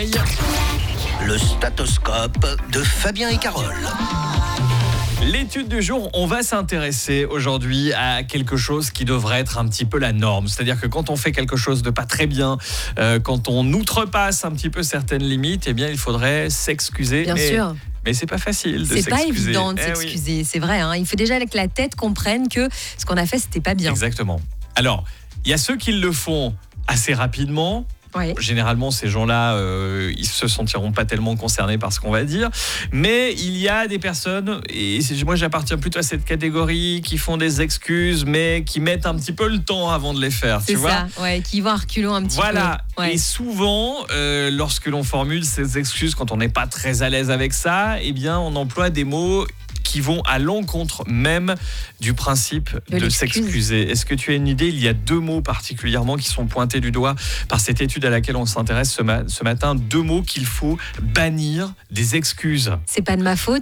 réveil. Le statoscope de Fabien et Carole. L'étude du jour, on va s'intéresser aujourd'hui à quelque chose qui devrait être un petit peu la norme. C'est-à-dire que quand on fait quelque chose de pas très bien, quand on outrepasse un petit peu certaines limites, eh bien, il faudrait s'excuser. Bien sûr. Mais c'est pas facile de s'excuser. C'est pas évident de s'excuser, oui. C'est vrai. Il faut déjà que la tête comprenne que ce qu'on a fait, c'était pas bien. Exactement. Alors, il y a ceux qui le font assez rapidement. Oui. Généralement, ces gens-là, ils se sentiront pas tellement concernés par ce qu'on va dire. Mais il y a des personnes, et moi j'appartiens plutôt à cette catégorie, qui font des excuses, mais qui mettent un petit peu le temps avant de les faire. C'est tu ça, vois, ouais, qui vont à reculons un petit peu. Voilà. Ouais. Et souvent, lorsque l'on formule ces excuses, quand on n'est pas très à l'aise avec ça, eh bien, on emploie des mots qui vont à l'encontre même du principe de s'excuser. Est-ce que tu as une idée ? Il y a 2 mots particulièrement qui sont pointés du doigt par cette étude à laquelle on s'intéresse ce matin. 2 mots qu'il faut bannir des excuses. C'est pas de ma faute ?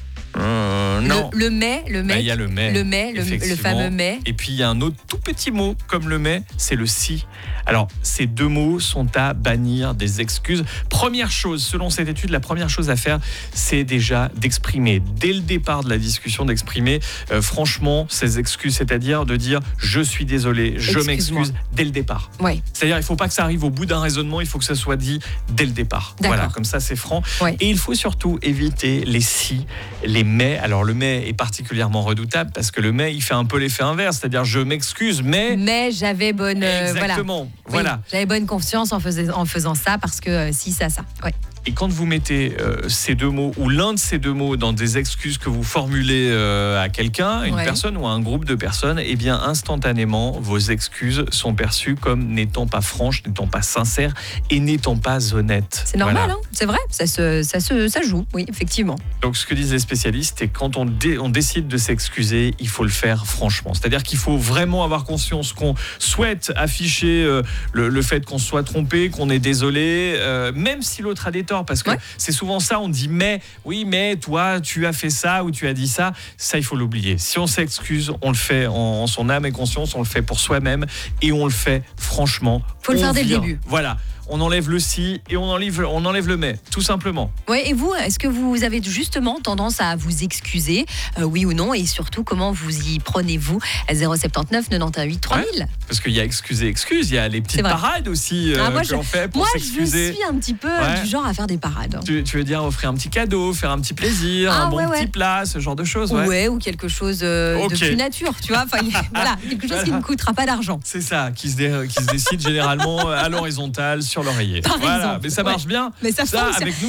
Non. Le mais, Il y a le mais. Le fameux mais. Et puis il y a un autre tout petit mot comme le mais, c'est le si. Alors, ces 2 mots sont à bannir des excuses. Première chose, selon cette étude, la première chose à faire, c'est déjà d'exprimer, dès le départ de la discussion, d'exprimer franchement ces excuses, c'est-à-dire de dire « je suis désolé, je m'excuse » dès le départ. Ouais. C'est-à-dire, il ne faut pas que ça arrive au bout d'un raisonnement, il faut que ça soit dit dès le départ. D'accord. Voilà, comme ça, c'est franc. Ouais. Et il faut surtout éviter les si, les mais. Alors, le mais est particulièrement redoutable parce que le mais, il fait un peu l'effet inverse, c'est-à-dire « je m'excuse, mais… » Mais j'avais bonne… Exactement. Voilà. Oui, j'avais bonne confiance en faisant ça parce que si, ça. Ouais. Et quand vous mettez ces 2 mots ou l'un de ces 2 mots dans des excuses que vous formulez à quelqu'un, une personne ou à un groupe de personnes, eh bien instantanément, vos excuses sont perçues comme n'étant pas franches, n'étant pas sincères et n'étant pas honnêtes. C'est normal, c'est vrai, ça joue, oui, effectivement. Donc ce que disent les spécialistes, c'est quand on décide de s'excuser, il faut le faire franchement. C'est-à-dire qu'il faut vraiment avoir conscience qu'on souhaite afficher le fait qu'on se soit trompé, qu'on est désolé, même si l'autre a des torts. Parce que c'est souvent ça, on dit mais toi tu as fait ça ou tu as dit ça, il faut l'oublier. Si on s'excuse, on le fait en son âme et conscience, on le fait pour soi-même et on le fait franchement. Faut le faire dès le début. Voilà. On enlève le si et on enlève le mais, tout simplement. Ouais, et vous, est-ce que vous avez justement tendance à vous excuser, oui ou non, et surtout comment vous y prenez-vous à 079 98 3000 parce qu'il y a excuse, il y a les petites parades aussi que l'on fait pour s'excuser. Moi, je suis un petit peu du genre à faire des parades. Tu veux dire offrir un petit cadeau, faire un petit plaisir, un bon petit plat, ce genre de choses. Ouais, ou quelque chose de plus nature, tu vois. Voilà, quelque chose qui ne coûtera pas d'argent. C'est ça, qui se décide généralement à l'horizontale sur l'oreiller. Par exemple. Mais ça marche bien. Mais ça fonctionne. Avec nous,